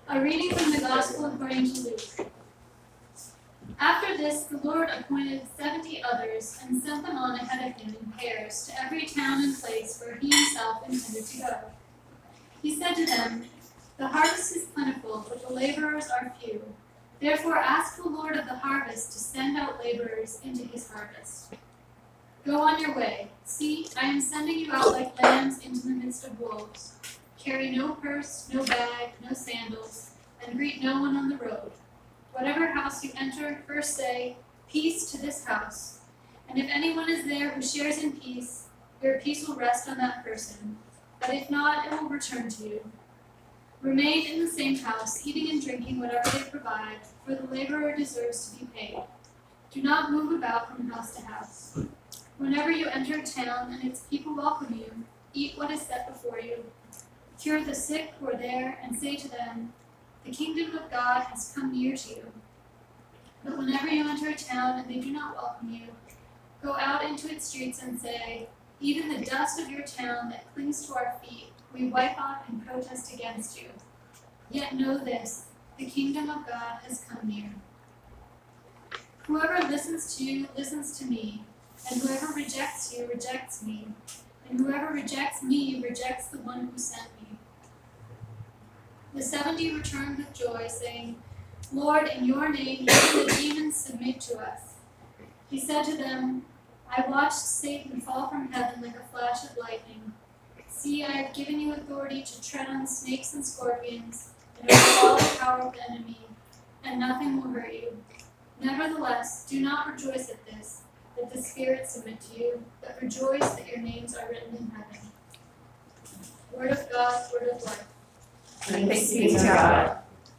A reading from the Gospel according to Luke. After this, the Lord appointed 70 others and sent them on ahead of him in pairs to every town and place where he himself intended to go. He said to them, "The harvest is plentiful, but the laborers are few. Therefore ask the Lord of the harvest to send out laborers into his harvest. Go on your way. See, I am sending you out like lambs into the midst of wolves. Carry no purse, no bag, no sandals, and greet no one on the road. Whatever house you enter, first say, 'Peace to this house.' And if anyone is there who shares in peace, your peace will rest on that person. But if not, it will return to you. Remain in the same house, eating and drinking whatever they provide, for the laborer deserves to be paid. Do not move about from house to house. Whenever you enter a town and its people welcome you, eat what is set before you. Cure the sick who are there, and say to them, 'The kingdom of God has come near to you.' But whenever you enter a town and they do not welcome you, go out into its streets and say, 'Even the dust of your town that clings to our feet, we wipe off in protest against you.' Yet know this, the kingdom of God has come near. Whoever listens to you listens to me, and whoever rejects you rejects me, and whoever rejects me rejects the one who sent me." The 70 returned with joy, saying, "Lord, in your name even the demons submit to us." He said to them, "I watched Satan fall from heaven like a flash of lightning. See, I have given you authority to tread on snakes and scorpions, and over all the power of the enemy, and nothing will hurt you. Nevertheless, do not rejoice at this, that the spirits submit to you, but rejoice that your names are written in heaven." Word of God, word of life. Thanks be to God.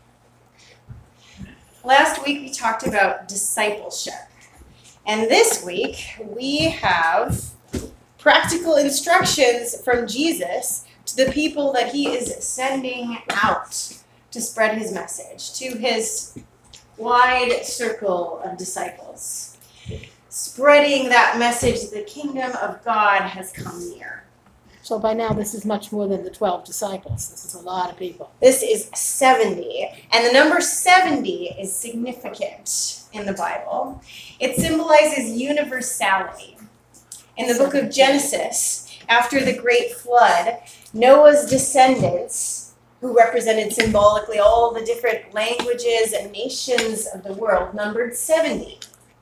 Last week we talked about discipleship. And this week we have practical instructions from Jesus to the people that he is sending out to spread his message to his wide circle of disciples. Spreading that message that the kingdom of God has come near. So by now, this is much more than the 12 disciples. This is a lot of people. This is 70, and the number 70 is significant in the Bible. It symbolizes universality. In the book of Genesis, after the great flood, Noah's descendants, who represented symbolically all the different languages and nations of the world, numbered 70.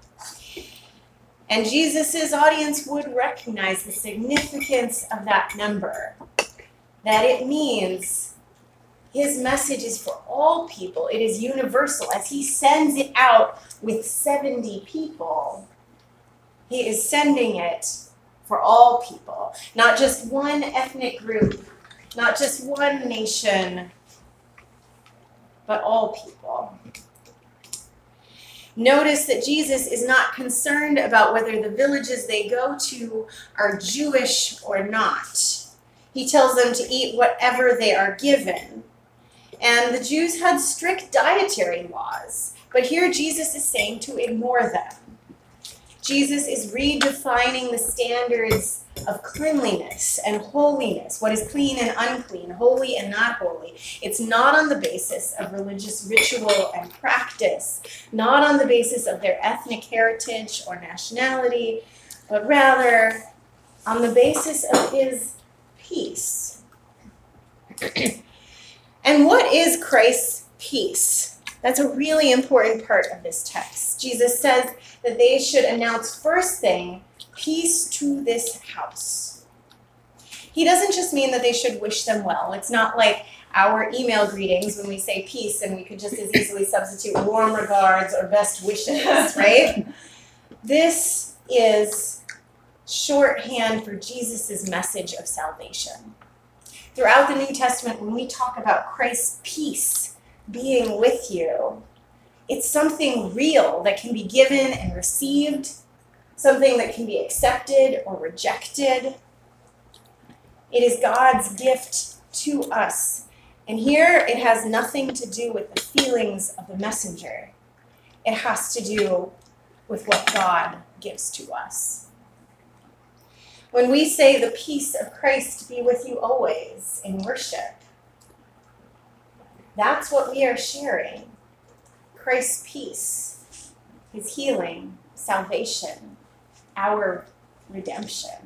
And Jesus' audience would recognize the significance of that number, that it means his message is for all people. It is universal. As he sends it out with 70 people, he is sending it for all people, not just one ethnic group, not just one nation, but all people. Notice that Jesus is not concerned about whether the villages they go to are Jewish or not. He tells them to eat whatever they are given. And the Jews had strict dietary laws, but here Jesus is saying to ignore them. Jesus is redefining the standards of cleanliness and holiness, what is clean and unclean, holy and not holy. It's not on the basis of religious ritual and practice, not on the basis of their ethnic heritage or nationality, but rather on the basis of his peace. And what is Christ's peace? That's a really important part of this text. Jesus says that they should announce first thing, peace to this house. He doesn't just mean that they should wish them well. It's not like our email greetings when we say peace and we could just as easily substitute warm regards or best wishes, right? This is shorthand for Jesus' message of salvation. Throughout the New Testament, when we talk about Christ's peace being with you, it's something real that can be given and received, something that can be accepted or rejected. It is God's gift to us. And here it has nothing to do with the feelings of the messenger. It has to do with what God gives to us. When we say the peace of Christ be with you always in worship, That's what we are sharing. Christ's peace, his healing, salvation, our redemption.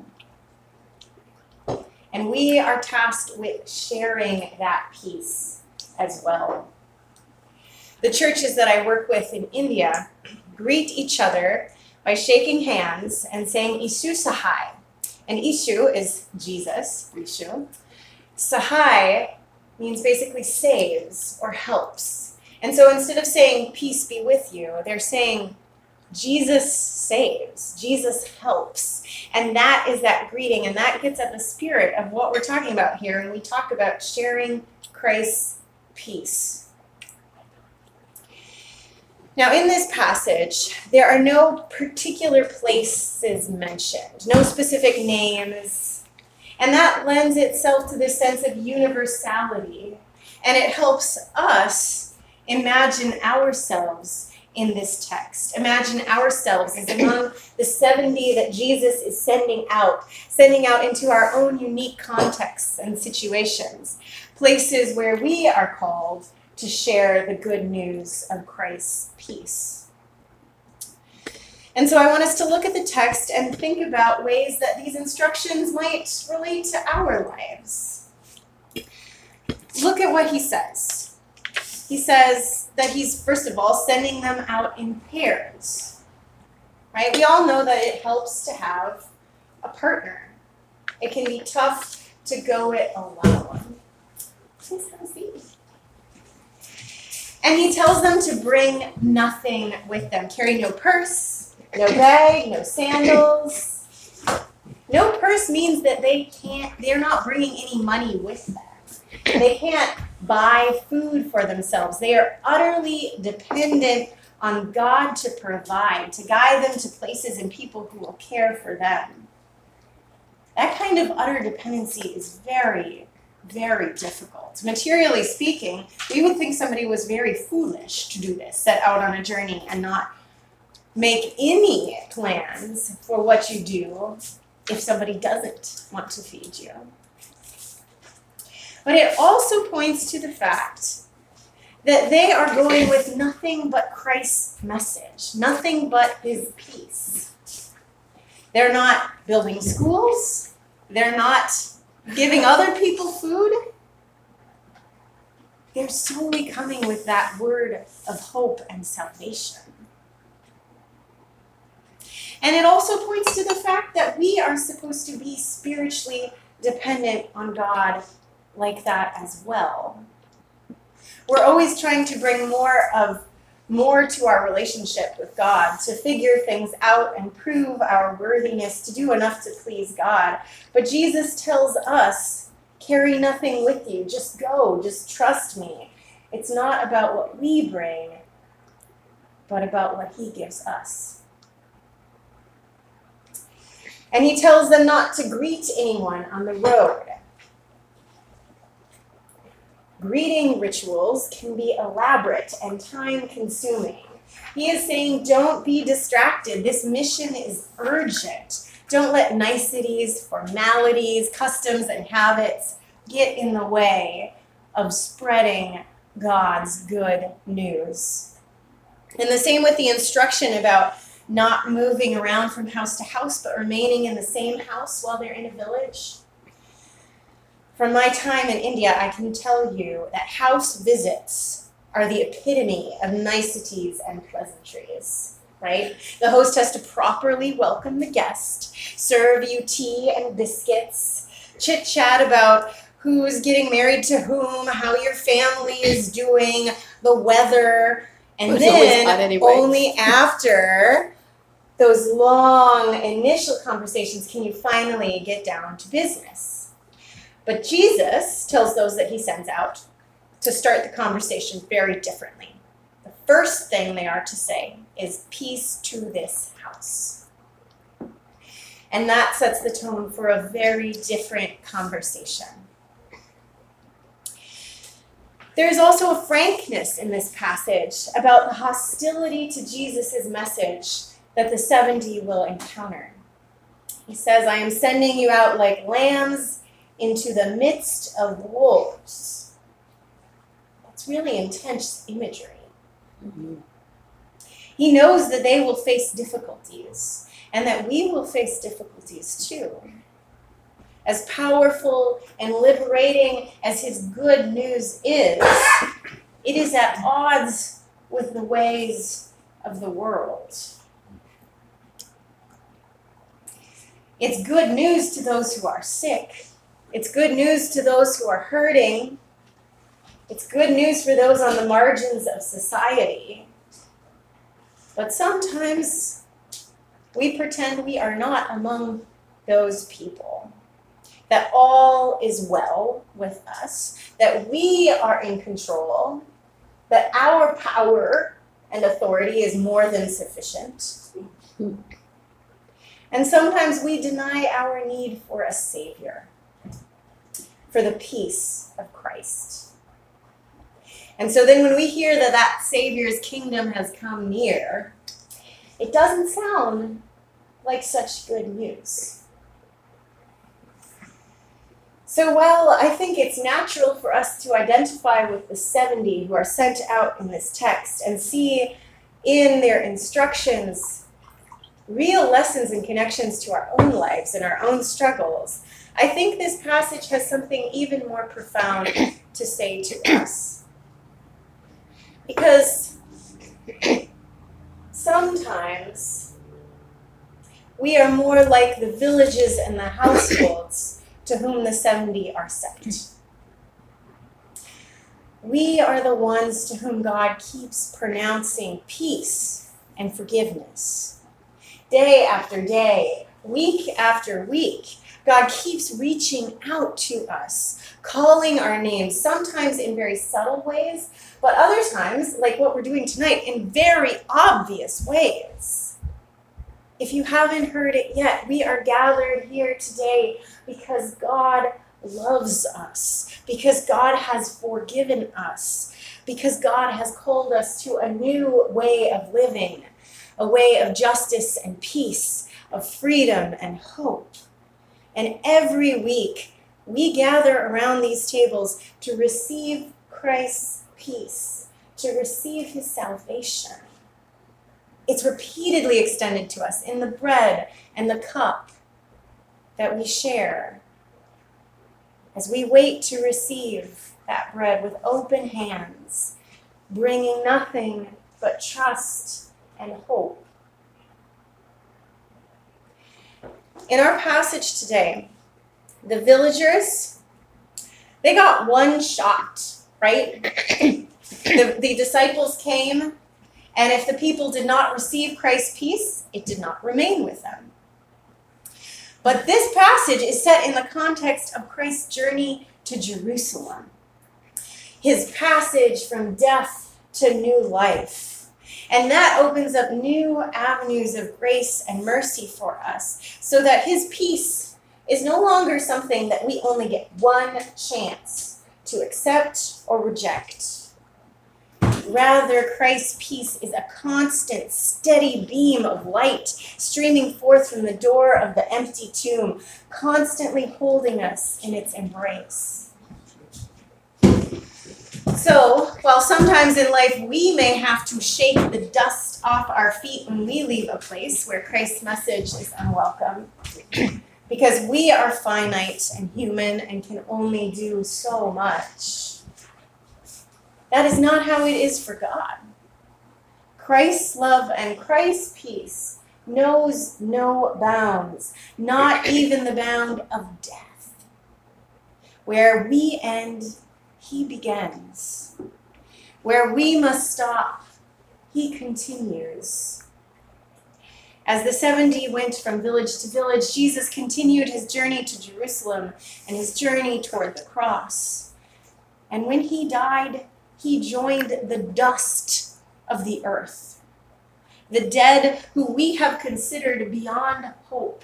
And we are tasked with sharing that peace as well. The churches that I work with in India greet each other by shaking hands and saying Ishu Sahai. And Ishu is Jesus, Ishu. Sahai means basically saves or helps. And so instead of saying peace be with you, they're saying Jesus saves, Jesus helps. And that is that greeting, and that gets at the spirit of what we're talking about here when we talk about sharing Christ's peace. Now, in this passage, there are no particular places mentioned, no specific names, and that lends itself to this sense of universality, and it helps us imagine ourselves in this text. Imagine ourselves as among the 70 that Jesus is sending out into our own unique contexts and situations, places where we are called to share the good news of Christ's peace. And so I want us to look at the text and think about ways that these instructions might relate to our lives. Look at what he says. He says that he's, first of all, sending them out in pairs. Right? We all know that it helps to have a partner. It can be tough to go it alone. Please have a seat. And he tells them to bring nothing with them. Carry no purse, no bag, no sandals. No purse means that they're not bringing any money with them. They can't buy food for themselves. They are utterly dependent on God to provide, to guide them to places and people who will care for them. That kind of utter dependency is very, very difficult. Materially speaking, we would think somebody was very foolish to do this, set out on a journey and not make any plans for what you do if somebody doesn't want to feed you. But it also points to the fact that they are going with nothing but Christ's message, nothing but his peace. They're not building schools. They're not giving other people food. They're solely coming with that word of hope and salvation. And it also points to the fact that we are supposed to be spiritually dependent on God like that as well. We're always trying to bring more to our relationship with God, to figure things out and prove our worthiness to do enough to please God. But Jesus tells us, carry nothing with you. Just go. Just trust me. It's not about what we bring, but about what he gives us. And he tells them not to greet anyone on the road. Greeting rituals can be elaborate and time-consuming. He is saying, don't be distracted. This mission is urgent. Don't let niceties, formalities, customs, and habits get in the way of spreading God's good news. And the same with the instruction about not moving around from house to house, but remaining in the same house while they're in a village. From my time in India, I can tell you that house visits are the epitome of niceties and pleasantries, right? The host has to properly welcome the guest, serve you tea and biscuits, chit-chat about who's getting married to whom, how your family is doing, the weather, and then only after those long initial conversations can you finally get down to business. But Jesus tells those that he sends out to start the conversation very differently. The first thing they are to say is, peace to this house. And that sets the tone for a very different conversation. There is also a frankness in this passage about the hostility to Jesus' message that the 70 will encounter. He says, I am sending you out like lambs into the midst of wolves. It's really intense imagery. He knows that they will face difficulties and that we will face difficulties too. As powerful and liberating as his good news is, it is at odds with the ways of the world. It's good news to those who are sick. It's good news to those who are hurting. It's good news for those on the margins of society. But sometimes we pretend we are not among those people, that all is well with us, that we are in control, that our power and authority is more than sufficient. And sometimes we deny our need for a Savior, for the peace of Christ. And so then when we hear that that Savior's kingdom has come near, it doesn't sound like such good news. So while I think it's natural for us to identify with the 70 who are sent out in this text and see in their instructions real lessons and connections to our own lives and our own struggles, I think this passage has something even more profound to say to us. Because sometimes we are more like the villages and the households to whom the 70 are sent. We are the ones to whom God keeps pronouncing peace and forgiveness. Day after day, week after week, God keeps reaching out to us, calling our names, sometimes in very subtle ways, but other times, like what we're doing tonight, in very obvious ways. If you haven't heard it yet, we are gathered here today because God loves us, because God has forgiven us, because God has called us to a new way of living, a way of justice and peace, of freedom and hope. And every week, we gather around these tables to receive Christ's peace, to receive his salvation. It's repeatedly extended to us in the bread and the cup that we share as we wait to receive that bread with open hands, bringing nothing but trust and hope. In our passage today, the villagers, they got one shot, right? The disciples came, and if the people did not receive Christ's peace, it did not remain with them. But this passage is set in the context of Christ's journey to Jerusalem, his passage from death to new life. And that opens up new avenues of grace and mercy for us, so that his peace is no longer something that we only get one chance to accept or reject. Rather, Christ's peace is a constant, steady beam of light streaming forth from the door of the empty tomb, constantly holding us in its embrace. So, while sometimes in life we may have to shake the dust off our feet when we leave a place where Christ's message is unwelcome, because we are finite and human and can only do so much, that is not how it is for God. Christ's love and Christ's peace knows no bounds, not even the bound of death. Where we end, he begins. Where we must stop, he continues. As the 70 went from village to village, Jesus continued his journey to Jerusalem and his journey toward the cross. And when he died, he joined the dust of the earth, the dead who we have considered beyond hope.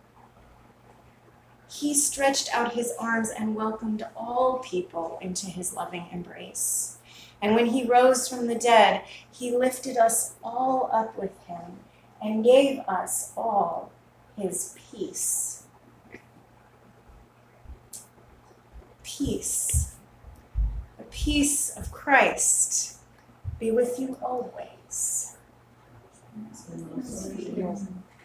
He stretched out his arms and welcomed all people into his loving embrace. And when he rose from the dead, he lifted us all up with him and gave us all his peace. Peace. The peace of Christ be with you always.